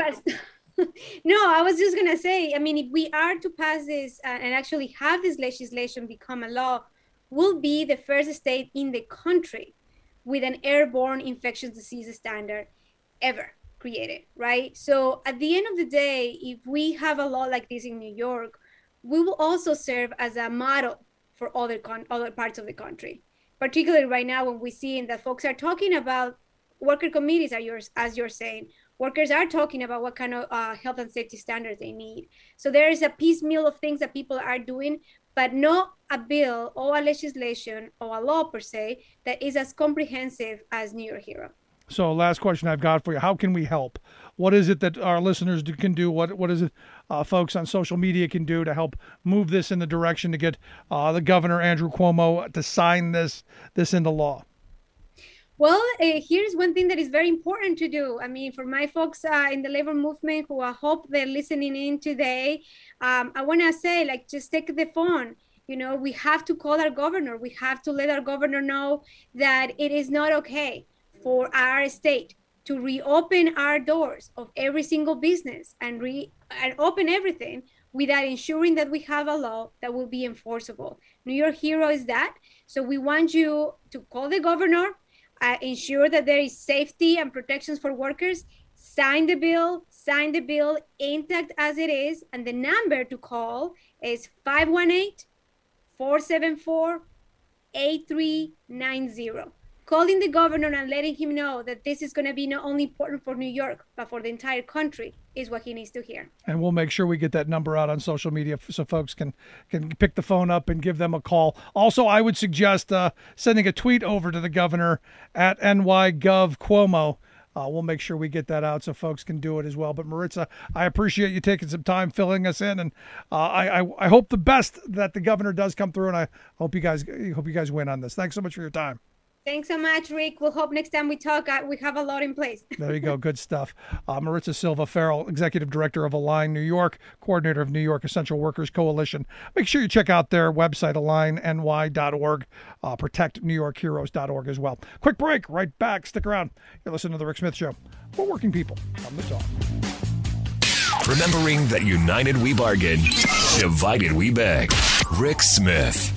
[SPEAKER 4] No, I was just going to say, I mean, if we are to pass this uh, and actually have this legislation become a law, we'll be the first state in the country with an airborne infectious disease standard ever created, right? So at the end of the day, if we have a law like this in New York, we will also serve as a model for other con- other parts of the country, particularly right now when we see that folks are talking about worker committees, are yours, as you're saying. Workers are talking about what kind of uh, health and safety standards they need. So there is a piecemeal of things that people are doing, but not a bill or a legislation or a law per se that is as comprehensive as New York HERO.
[SPEAKER 2] So last question I've got for you. How can we help? What is it that our listeners do, can do? What What is it uh, folks on social media can do to help move this in the direction to get uh, the governor, Andrew Cuomo, to sign this this into law?
[SPEAKER 4] Well, uh, here's one thing that is very important to do. I mean, for my folks uh, in the labor movement who I hope they're listening in today, um, I want to say, like, just take the phone. You know, we have to call our governor. We have to let our governor know that it is not okay for our state to reopen our doors of every single business and re and open everything without ensuring that we have a law that will be enforceable. New York HERO is that. So we want you to call the governor, Uh, ensure that there is safety and protections for workers, sign the bill, sign the bill intact as it is, and the number to call is five one eight, four seven four, eight three nine zero. Calling the governor and letting him know that this is going to be not only important for New York, but for the entire country is what he needs to hear.
[SPEAKER 2] And we'll make sure we get that number out on social media so folks can, can pick the phone up and give them a call. Also, I would suggest uh, sending a tweet over to the governor at N Y Gov Cuomo. Uh, we'll make sure we get that out so folks can do it as well. But Maritza, I appreciate you taking some time filling us in, and uh, I, I I hope the best that the governor does come through, and I hope you guys hope you guys win on this. Thanks so much for your time.
[SPEAKER 4] Thanks so much, Rick. We'll hope next time we talk, uh, we have a lot in place.
[SPEAKER 2] There you go. Good stuff. Uh, Maritza Silva Farrell, Executive Director of Align New York, Coordinator of New York Essential Workers Coalition. Make sure you check out their website, align N Y dot org, uh, protect new york heroes dot org as well. Quick break. Right back. Stick around. You're listening to The Rick Smith Show. For working people on the talk.
[SPEAKER 1] Remembering that united we bargain, divided we beg. Rick Smith.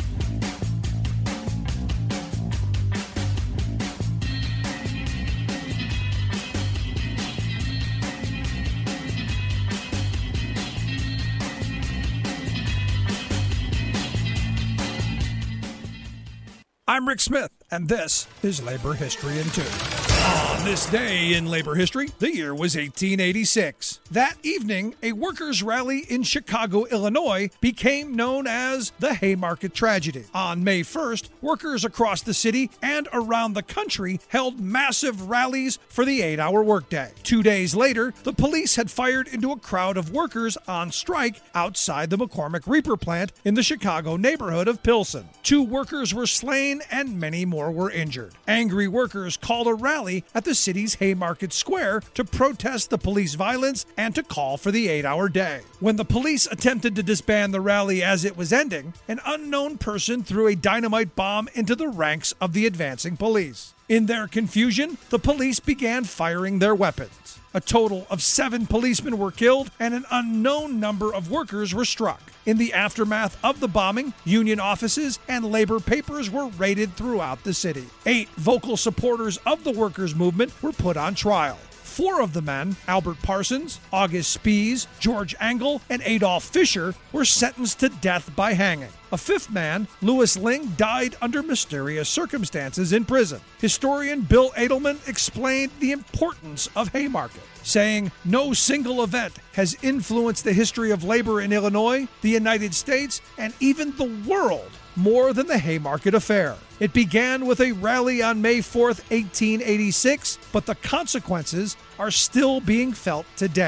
[SPEAKER 2] I'm Rick Smith, and this is Labor History in Two. On this day in labor history, the year was eighteen eighty-six. That evening, a workers' rally in Chicago, Illinois, became known as the Haymarket Tragedy. On May first, workers across the city and around the country held massive rallies for the eight-hour workday. Two days later, the police had fired into a crowd of workers on strike outside the McCormick Reaper plant in the Chicago neighborhood of Pilsen. Two workers were slain and many more were injured. Angry workers called a rally at the city's Haymarket Square to protest the police violence and to call for the eight-hour day. When the police attempted to disband the rally as it was ending, an unknown person threw a dynamite bomb into the ranks of the advancing police. In their confusion, the police began firing their weapons. A total of seven policemen were killed and an unknown number of workers were struck. In the aftermath of the bombing, union offices and labor papers were raided throughout the city. Eight vocal supporters of the workers' movement were put on trial. Four of the men, Albert Parsons, August Spies, George Engel, and Adolf Fischer, were sentenced to death by hanging. A fifth man, Louis Ling, died under mysterious circumstances in prison. Historian Bill Edelman explained the importance of Haymarket, saying, "No single event has influenced the history of labor in Illinois, the United States, and even the world more than the Haymarket Affair. It began with a rally on May fourth, eighteen eighty-six, but the consequences are still being felt today."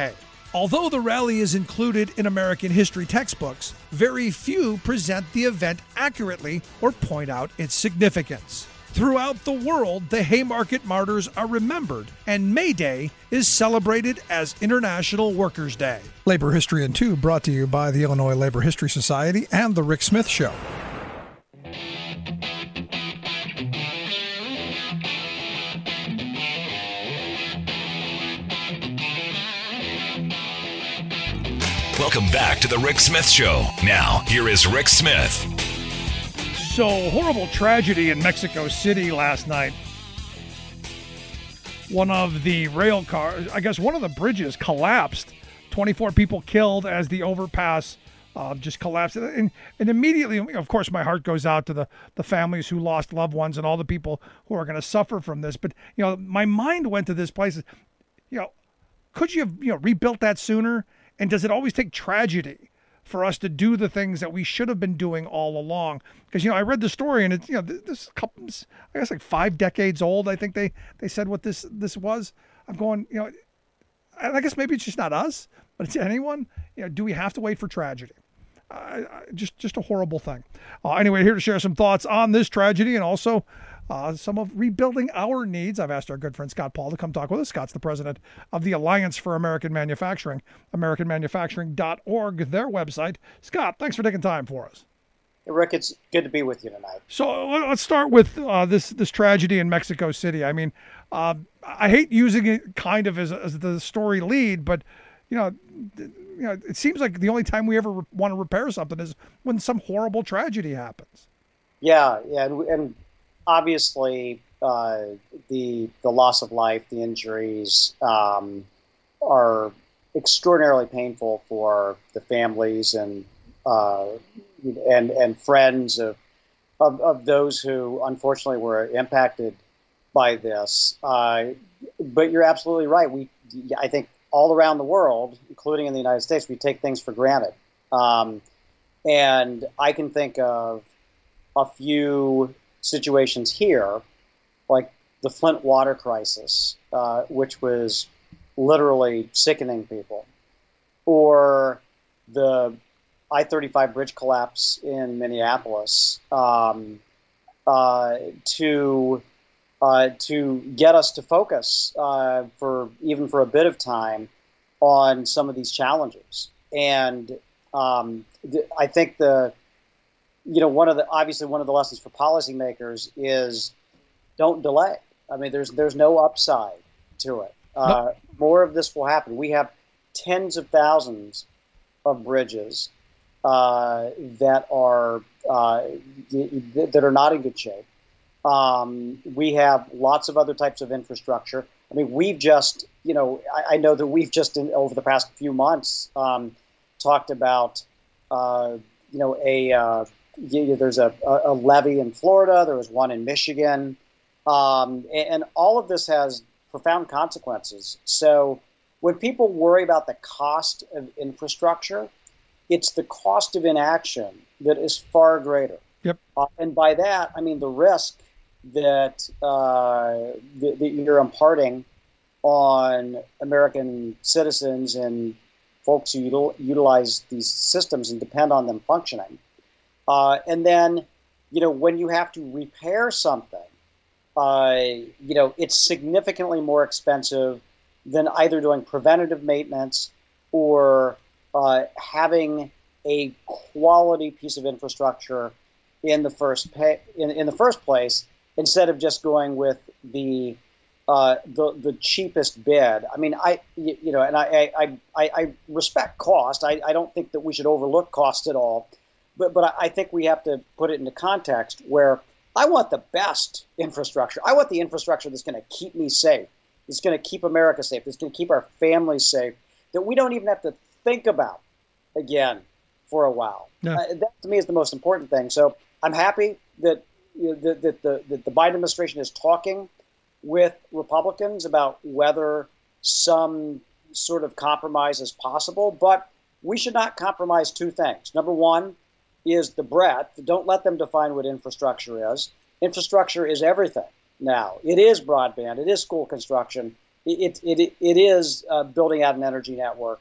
[SPEAKER 2] Although the rally is included in American history textbooks, very few present the event accurately or point out its significance. Throughout the world, the Haymarket Martyrs are remembered, and May Day is celebrated as International Workers' Day. Labor History in Two brought to you by the Illinois Labor History Society and The Rick Smith Show.
[SPEAKER 1] Welcome back to the Rick Smith Show. Now, here is Rick Smith.
[SPEAKER 2] So, horrible tragedy in Mexico City last night. One of the rail cars, I guess one of the bridges collapsed. twenty-four people killed as the overpass uh, just collapsed. And, and immediately, of course, my heart goes out to the, the families who lost loved ones and all the people who are going to suffer from this. But, you know, my mind went to this place. You know, could you have, you know, rebuilt that sooner? And does it always take tragedy for us to do the things that we should have been doing all along? Because, you know, I read the story and it's, you know, this couple, I guess like five decades old. I think they, they said what this, this was. I'm going, you know, I guess maybe it's just not us, but it's anyone. You know, do we have to wait for tragedy? Uh, just, just a horrible thing. Uh, anyway, here to share some thoughts on this tragedy and also Uh, some of rebuilding our needs. I've asked our good friend Scott Paul to come talk with us. Scott's the president of the Alliance for American Manufacturing, american manufacturing dot org, their website. Scott, thanks for taking time for us.
[SPEAKER 5] Hey, Rick, it's good to be with you tonight.
[SPEAKER 2] So let's start with uh, this this tragedy in Mexico City. I mean, uh, I hate using it kind of as, as the story lead, but you know, you know, it seems like the only time we ever re- want to repair something is when some horrible tragedy happens.
[SPEAKER 5] Yeah, yeah, and, and obviously, uh, the the loss of life, the injuries um, are extraordinarily painful for the families and uh, and and friends of, of of those who unfortunately were impacted by this. Uh, but you're absolutely right. We, I think, all around the world, including in the United States, we take things for granted. Um, and I can think of a few situations here, like the Flint water crisis, uh, which was literally sickening people, or the I thirty-five bridge collapse in Minneapolis, um, uh, to uh, to get us to focus uh, for even for a bit of time on some of these challenges. And um, th- I think the You know, one of the obviously one of the lessons for policymakers is don't delay. I mean, there's there's no upside to it. Uh, more of this will happen. We have tens of thousands of bridges uh, that are uh, that are not in good shape. Um, we have lots of other types of infrastructure. I mean, we've just, you know, I, I know that we've just in, over the past few months um, talked about, uh, you know, a uh, Yeah, there's a, a levee in Florida. There was one in Michigan. Um, and, and all of this has profound consequences. So when people worry about the cost of infrastructure, it's the cost of inaction that is far greater.
[SPEAKER 2] Yep.
[SPEAKER 5] Uh, and by that, I mean the risk that, uh, that, that you're imparting on American citizens and folks who util- utilize these systems and depend on them functioning. Uh, and then, you know, when you have to repair something, uh, you know, it's significantly more expensive than either doing preventative maintenance or uh, having a quality piece of infrastructure in the first pay, in, in the first place, instead of just going with the uh, the the cheapest bid. I mean, I you, you know, and I I, I, I respect cost. I, I don't think that we should overlook cost at all. But but I think we have to put it into context where I want the best infrastructure. I want the infrastructure that's going to keep me safe, that's going to keep America safe, that's going to keep our families safe, that we don't even have to think about again for a while.
[SPEAKER 2] Yeah.
[SPEAKER 5] Uh, that to me is the most important thing. So I'm happy that, you know, that, that, the, that the Biden administration is talking with Republicans about whether some sort of compromise is possible. But we should not compromise two things. Number one is the breadth. Don't let them define what infrastructure is. Infrastructure is everything now. It is broadband. It is school construction. It it it, it is uh, building out an energy network.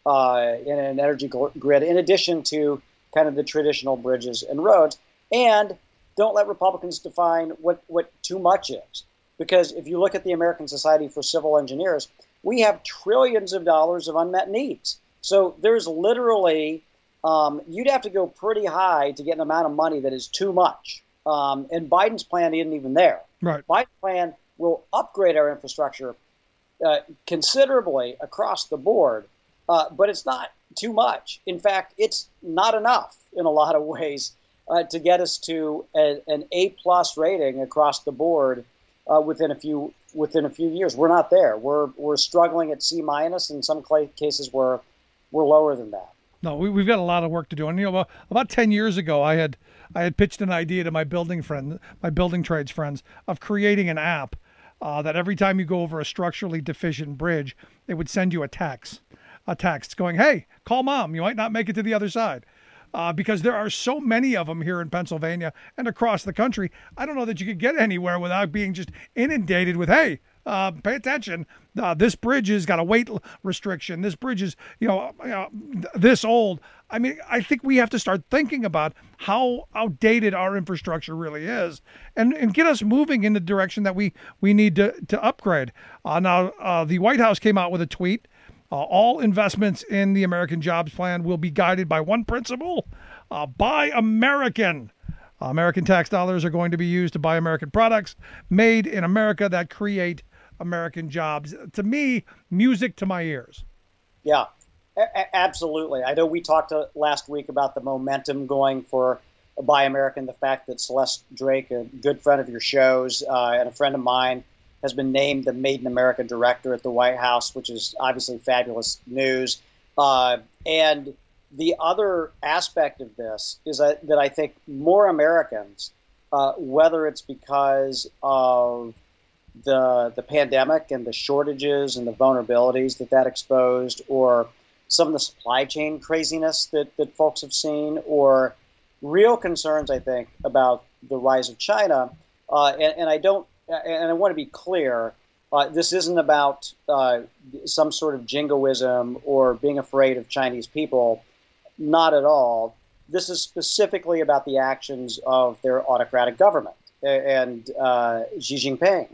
[SPEAKER 5] uh, in an energy grid, in addition to kind of the traditional bridges and roads. And don't let Republicans define what, what too much is. Because if you look at the American Society for Civil Engineers, we have trillions of dollars of unmet needs. So there's literally, um, you'd have to go pretty high to get an amount of money that is too much. Um, and Biden's plan isn't even there.
[SPEAKER 2] Right.
[SPEAKER 5] Biden's plan will upgrade our infrastructure uh, considerably across the board, uh, but it's not too much. In fact, it's not enough in a lot of ways uh, to get us to a, an A-plus rating across the board uh, within a few within a few years. We're not there. We're we're struggling at C minus. In some cases, we're we're lower than that.
[SPEAKER 2] No, we, we've got a lot of work to do. And you know, about, about ten years ago, I had I had pitched an idea to my building friend, my building trades friends, of creating an app uh, that every time you go over a structurally deficient bridge, it would send you a text, a text going, "Hey, call mom. You might not make it to the other side." Uh, because there are so many of them here in Pennsylvania and across the country. I don't know that you could get anywhere without being just inundated with, hey, uh, pay attention. Uh, this bridge has got a weight restriction. This bridge is, you know, uh, this old. I mean, I think we have to start thinking about how outdated our infrastructure really is and, and get us moving in the direction that we, we need to, to upgrade. Uh, now, uh, the White House came out with a tweet. Uh, all investments in the American Jobs Plan will be guided by one principle, uh, buy American. Uh, American tax dollars are going to be used to buy American products made in America that create American jobs. To me, music to my ears.
[SPEAKER 5] Yeah, a- absolutely. I know we talked uh, last week about the momentum going for Buy American, the fact that Celeste Drake, a good friend of your shows uh, and a friend of mine, has been named the Made in America director at the White House, which is obviously fabulous news. Uh, and the other aspect of this is that, that I think more Americans, uh, whether it's because of the the pandemic and the shortages and the vulnerabilities that that exposed, or some of the supply chain craziness that, that folks have seen, or real concerns, I think, about the rise of China. Uh, and, and I don't And I want to be clear, uh, this isn't about uh, some sort of jingoism or being afraid of Chinese people. Not at all. This is specifically about the actions of their autocratic government and uh, Xi Jinping,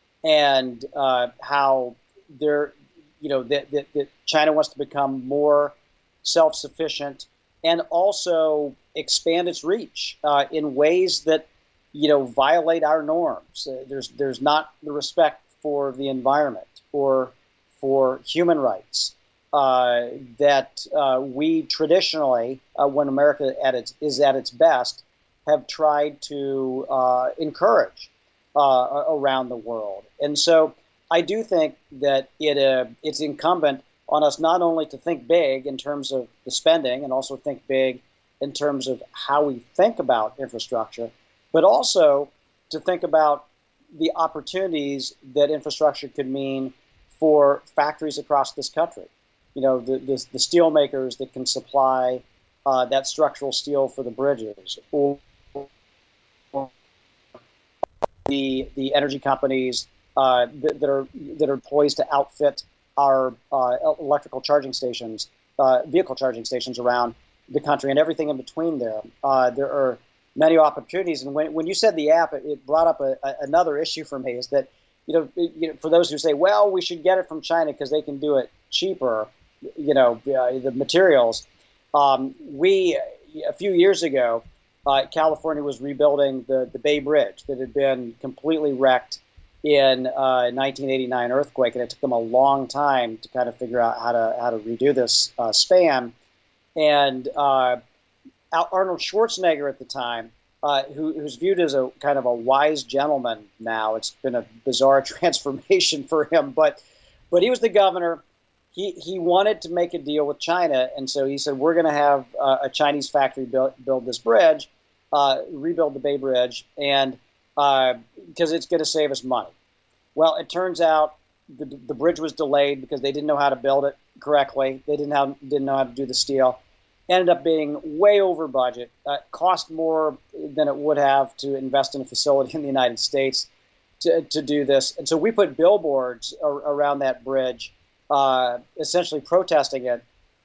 [SPEAKER 5] and uh, how they're, you know, that, that, that China wants to become more self-sufficient and also expand its reach uh, in ways that, you know, violate our norms. Uh, there's there's not the respect for the environment or for human rights uh, that uh, we traditionally, uh, when America at its is at its best, have tried to uh, encourage uh, around the world. And so I do think that it uh, it's incumbent on us not only to think big in terms of the spending and also think big in terms of how we think about infrastructure, but also to think about the opportunities that infrastructure could mean for factories across this country. You know, the, the, the steel makers that can supply uh, that structural steel for the bridges, or the the energy companies uh, that, that are that are poised to outfit our uh, electrical charging stations, uh, vehicle charging stations around the country, and everything in between there. Uh, there are many opportunities. And when, when you said the app, it, it brought up a, a, another issue for me, is that, you know, it, you know, for those who say, well, we should get it from China because they can do it cheaper, you know, uh, the materials. Um, we, a few years ago, uh, California was rebuilding the, the Bay Bridge that had been completely wrecked in uh, nineteen eighty-nine earthquake. And it took them a long time to kind of figure out how to, how to redo this uh, span. And, uh, Arnold Schwarzenegger at the time, uh, who, who's viewed as a kind of a wise gentleman now. It's been a bizarre transformation for him, but but he was the governor. He he wanted to make a deal with China, and so he said, we're going to have uh, a Chinese factory build, build this bridge, uh, rebuild the Bay Bridge, and uh, because it's going to save us money. Well, it turns out the, the bridge was delayed because they didn't know how to build it correctly. They didn't have, didn't know how to do the steel. Ended up being way over budget, uh, cost more than it would have to invest in a facility in the United States to, to do this. And so we put billboards ar- around that bridge, uh, essentially protesting it.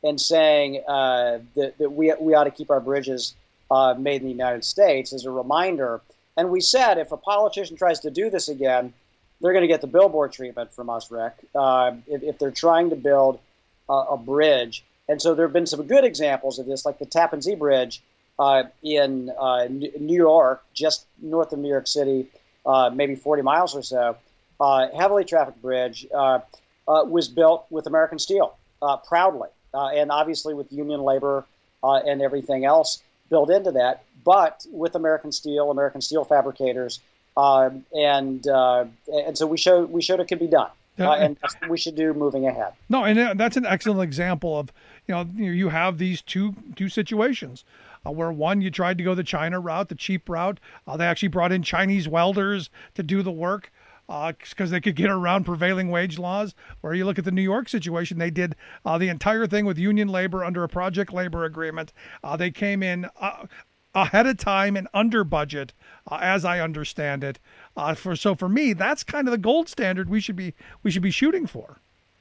[SPEAKER 5] and saying uh, that, that we we ought to keep our bridges uh, made in the United States as a reminder. And we said if a politician tries to do this again, they're going to get the billboard treatment from us, Rick, uh, if, if they're trying to build a, a bridge. And so there have been some good examples of this, like the Tappan Zee Bridge uh, in uh, New York, just north of New York City, uh, maybe forty miles or so. Uh, heavily trafficked bridge uh, uh, was built with American steel, uh, proudly, uh, and obviously with union labor uh, and everything else built into that, but with American steel, American steel fabricators, uh, and uh, and so we showed we showed it could be done, uh, and that's what we should do moving ahead.
[SPEAKER 2] No, and that's an excellent example of you know you have these two two situations. Uh, where one, you tried to go the China route, the cheap route. Uh, they actually brought in Chinese welders to do the work because uh, they could get around prevailing wage laws. Where you look at the New York situation, they did uh, the entire thing with union labor under a project labor agreement. Uh, they came in uh, ahead of time and under budget, uh, as I understand it. Uh, for so for me, that's kind of the gold standard we should be we should be shooting for.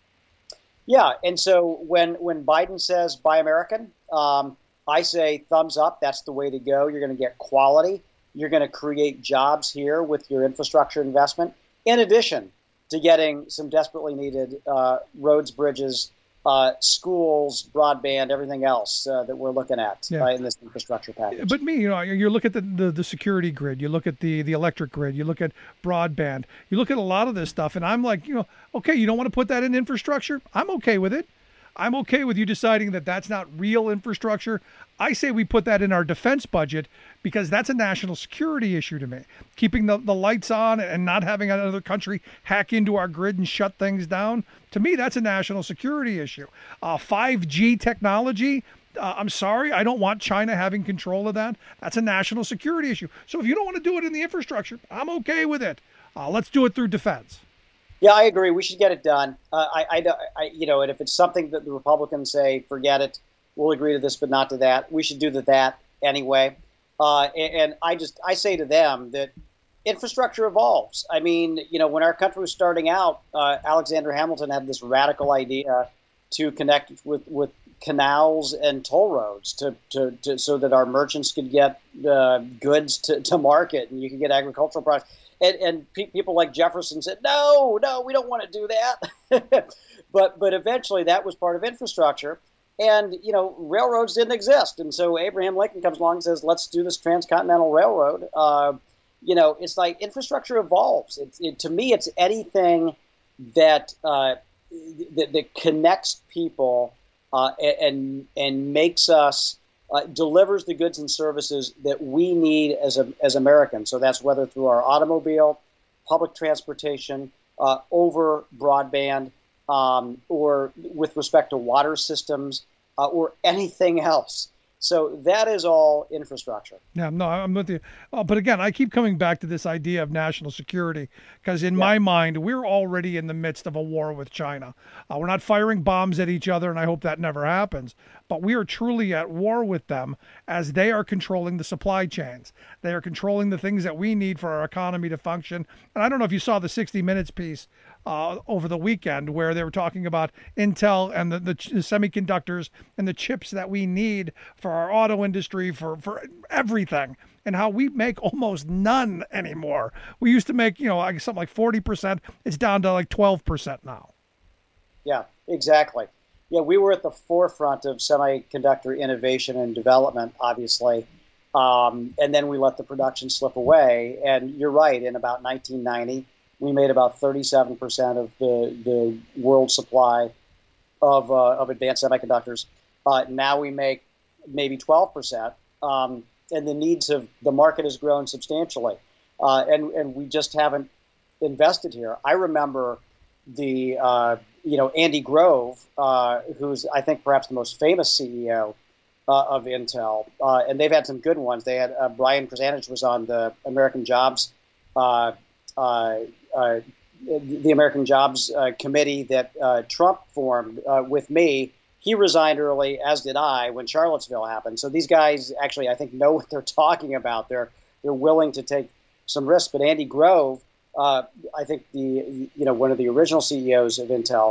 [SPEAKER 5] Yeah, and so when when Biden says "Buy American," um, I say thumbs up. That's the way to go. You're going to get quality. You're going to create jobs here with your infrastructure investment, in addition to getting some desperately needed uh, roads, bridges, uh, schools, broadband, everything else uh, that we're looking at
[SPEAKER 2] yeah.
[SPEAKER 5] uh, in this infrastructure package.
[SPEAKER 2] But me, you know, you look at the, the, the security grid, you look at the, the electric grid, you look at broadband, you look at a lot of this stuff, and I'm like, you know, okay, you don't want to put that in infrastructure? I'm okay with it. I'm okay with you deciding that that's not real infrastructure. I say we put that in our defense budget because that's a national security issue to me. Keeping the, the lights on and not having another country hack into our grid and shut things down, to me, that's a national security issue. Uh, five G technology, uh, I'm sorry, I don't want China having control of that. That's a national security issue. So if you don't want to do it in the infrastructure, I'm okay with it. Uh, let's do it through defense.
[SPEAKER 5] Yeah, I agree. We should get it done. Uh, I, I, I, you know, and if it's something that the Republicans say, forget it, we'll agree to this, but not to that. We should do the that anyway. Uh, and, and I just, I say to them that infrastructure evolves. I mean, you know, when our country was starting out, uh, Alexander Hamilton had this radical idea to connect with, with canals and toll roads to, to, to so that our merchants could get uh, goods to, to market and you could get agricultural products. And, and pe- people like Jefferson said, no, no, we don't want to do that. but but eventually that was part of infrastructure. And, you know, railroads didn't exist. And so Abraham Lincoln comes along and says, let's do this transcontinental railroad. Uh, you know, it's like infrastructure evolves. It, it, to me, it's anything that, uh, that, that connects people uh, and, and makes us Uh, delivers the goods and services that we need as a, as Americans. So that's whether through our automobile, public transportation, uh, over broadband, um, or with respect to water systems, uh, or anything else. So that is all infrastructure.
[SPEAKER 2] Yeah, no, I'm with you. Uh, but again, I keep coming back to this idea of national security because in
[SPEAKER 5] yeah.
[SPEAKER 2] my mind, we're already in the midst of a war with China. Uh, we're not firing bombs at each other, and I hope that never happens. But we are truly at war with them as they are controlling the supply chains. They are controlling the things that we need for our economy to function. And I don't know if you saw the sixty minutes piece uh, over the weekend where they were talking about Intel and the, the, the semiconductors and the chips that we need for our auto industry, for, for everything, and how we make almost none anymore. We used to make, you know, like something like forty percent. It's down to like twelve percent now.
[SPEAKER 5] Yeah, exactly. Yeah, we were at the forefront of semiconductor innovation and development, obviously. Um, and then we let the production slip away. And you're right, in about nineteen ninety, we made about thirty-seven percent of the, the world supply of, uh, of advanced semiconductors. Uh, now we make maybe twelve percent. Um, and the needs of the market has grown substantially. Uh, and, and we just haven't invested here. I remember the, uh, you know, Andy Grove, uh, who's, I think, perhaps the most famous C E O uh, of Intel. Uh, and they've had some good ones. They had uh, Brian Krzanich was on the American Jobs, uh, uh, uh, the American Jobs uh, Committee that uh, Trump formed uh, with me. He resigned early, as did I, when Charlottesville happened. So these guys actually, I think, know what they're talking about. They're they're willing to take some risks. But Andy Grove, uh, I think the you know one of the original C E Os of Intel,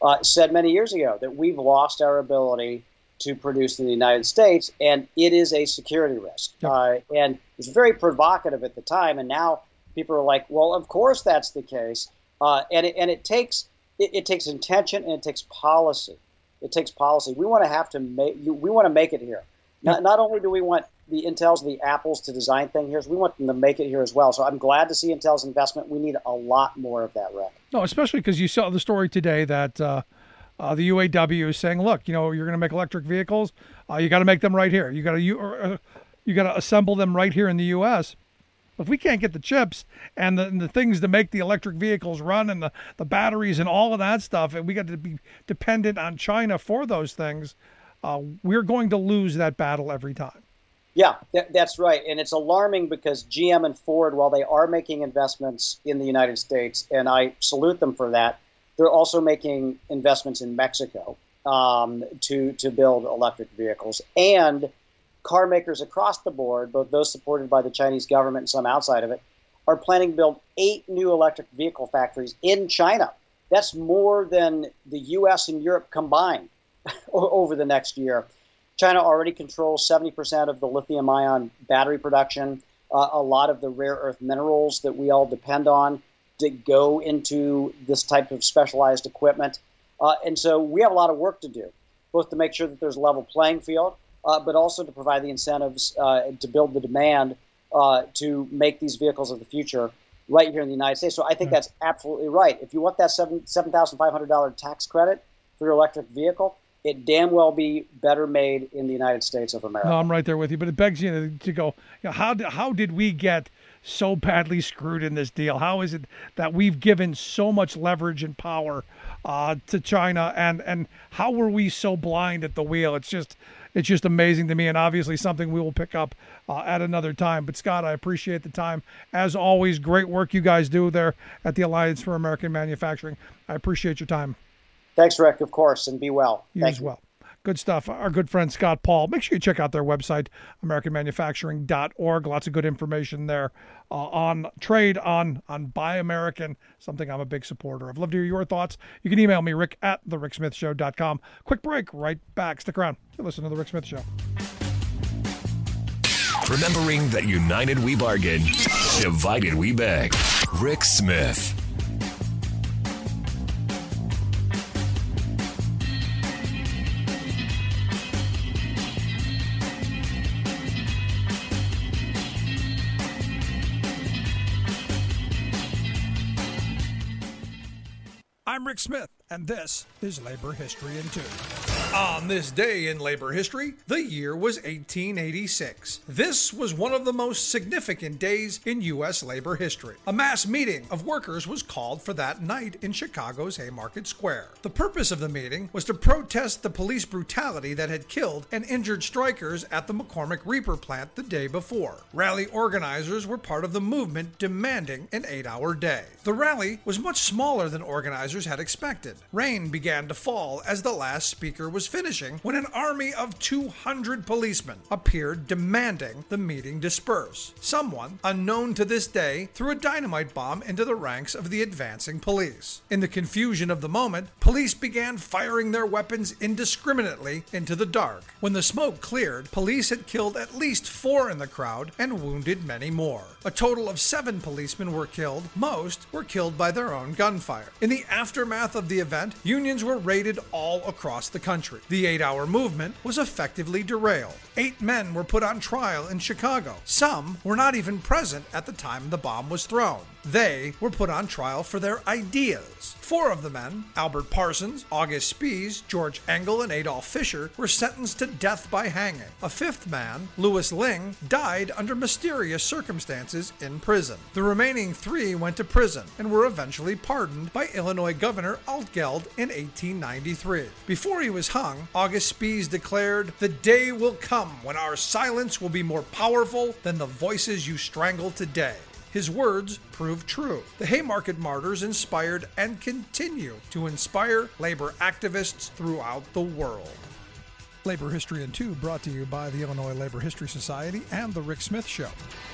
[SPEAKER 5] uh, said many years ago that we've lost our ability to produce in the United States, and it is a security risk. Yep. Uh, and it was very provocative at the time, and now people are like, well, of course that's the case. Uh, and, it, and it takes it, it takes intention and it takes policy. It takes policy. We want to have to make we want to make it here. Not, not only do we want the Intels and the Apples to design things here, we want them to make it here as well. So I'm glad to see Intel's investment. We need a lot more of that, Rick.
[SPEAKER 2] No, especially because you saw the story today that uh, uh, the U A W is saying, look, you know, you're going to make electric vehicles. Uh, you got to make them right here. You got to you uh, you got to assemble them right here in the U S If we can't get the chips and the, and the things to make the electric vehicles run and the, the batteries and all of that stuff, and we got to be dependent on China for those things, uh, we're going to lose that battle every time.
[SPEAKER 5] Yeah, that, that's right. And it's alarming because G M and Ford, while they are making investments in the United States, and I salute them for that, they're also making investments in Mexico um, to, to build electric vehicles. And car makers across the board, both those supported by the Chinese government and some outside of it, are planning to build eight new electric vehicle factories in China. That's more than the U S and Europe combined over the next year. China already controls seventy percent of the lithium-ion battery production, uh, a lot of the rare earth minerals that we all depend on that go into this type of specialized equipment. Uh, and so we have a lot of work to do, both to make sure that there's a level playing field, Uh, but also to provide the incentives uh, to build the demand uh, to make these vehicles of the future right here in the United States. So I think
[SPEAKER 2] right.
[SPEAKER 5] that's absolutely right. If you want that seven seven thousand five hundred dollar tax credit for your electric vehicle, it damn well be better made in the United States of America.
[SPEAKER 2] No, I'm right there with you. But it begs you to, to go, you know, how did, how did we get so badly screwed in this deal? How is it that we've given so much leverage and power uh, to China, and and how were we so blind at the wheel? It's just it's just amazing to me, and obviously something we will pick up uh, at another time. But Scott, I appreciate the time. As always, great work you guys do there at the Alliance for American Manufacturing. I appreciate your time.
[SPEAKER 5] Thanks, Rick, of course, and be well.
[SPEAKER 2] You
[SPEAKER 5] Thank
[SPEAKER 2] as
[SPEAKER 5] you.
[SPEAKER 2] well. Good stuff. Our good friend Scott Paul. Make sure you check out their website, american manufacturing dot org. Lots of good information there uh, on trade, on on Buy American, something I'm a big supporter of. Love to hear your thoughts. You can email me, rick at the rick smith show dot com. Quick break, right back. Stick around. You listen to The Rick Smith Show.
[SPEAKER 1] Remembering that united we bargain, divided we beg. Rick Smith.
[SPEAKER 2] I'm Rick Smith, and this is Labor History in Two. On this day in labor history, the year was eighteen eighty-six. This was one of the most significant days in U S labor history. A mass meeting of workers was called for that night in Chicago's Haymarket Square. The purpose of the meeting was to protest the police brutality that had killed and injured strikers at the McCormick Reaper plant the day before. Rally organizers were part of the movement demanding an eight-hour day. The rally was much smaller than organizers had expected. Rain began to fall as the last speaker was finishing when an army of two hundred policemen appeared demanding the meeting disperse. Someone, unknown to this day, threw a dynamite bomb into the ranks of the advancing police. In the confusion of the moment, police began firing their weapons indiscriminately into the dark. When the smoke cleared, police had killed at least four in the crowd and wounded many more. A total of seven policemen were killed. Most were killed by their own gunfire. In the aftermath of the event, unions were raided all across the country. The eight-hour movement was effectively derailed. Eight men were put on trial in Chicago. Some were not even present at the time the bomb was thrown. They were put on trial for their ideas. Four of the men, Albert Parsons, August Spies, George Engel, and Adolf Fischer, were sentenced to death by hanging. A fifth man, Louis Ling, died under mysterious circumstances in prison. The remaining three went to prison and were eventually pardoned by Illinois Governor Altgeld in eighteen ninety-three. Before he was hung, August Spies declared, "The day will come when our silence will be more powerful than the voices you strangle today." His words proved true. The Haymarket Martyrs inspired and continue to inspire labor activists throughout the world. Labor History in Two brought to you by the Illinois Labor History Society and The Rick Smith Show.